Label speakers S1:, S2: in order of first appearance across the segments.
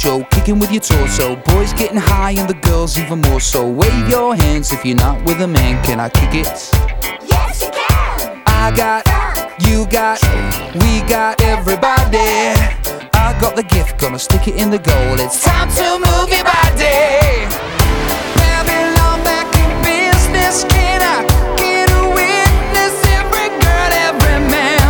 S1: show, kicking with your torso. Boys getting high and the girls even more so. Wave your hands if you're not with a man. Can I kick it?
S2: Yes, you can.
S1: I got, you got, we got everybody. I got the gift, gonna stick it in the goal. It's time to move your body. Babylon back in business. Can I get a witness? Every girl, every man.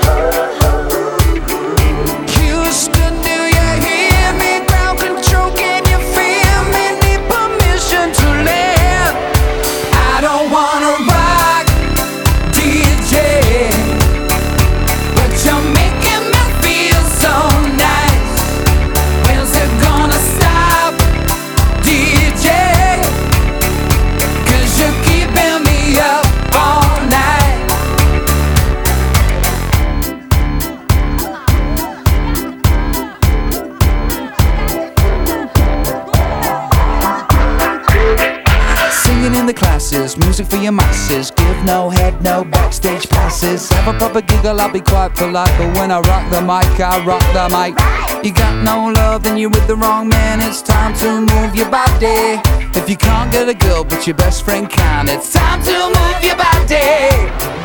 S1: Houston, do you hear me? Ground control, can you feel me? Need permission to land. I don't wanna rock, DJ, but you're making me feel so nice. When's it gonna stop, DJ? 'Cause you're keeping me up all night. Singing in the classes, music for your masses. Give no head, no backstage passes. Have a proper giggle, I'll be quite polite, but when I rock the mic, I rock the mic. You got no love, then you're with the wrong man. It's time to move your body. If you can't get a girl, but your best friend can, it's time to move your body.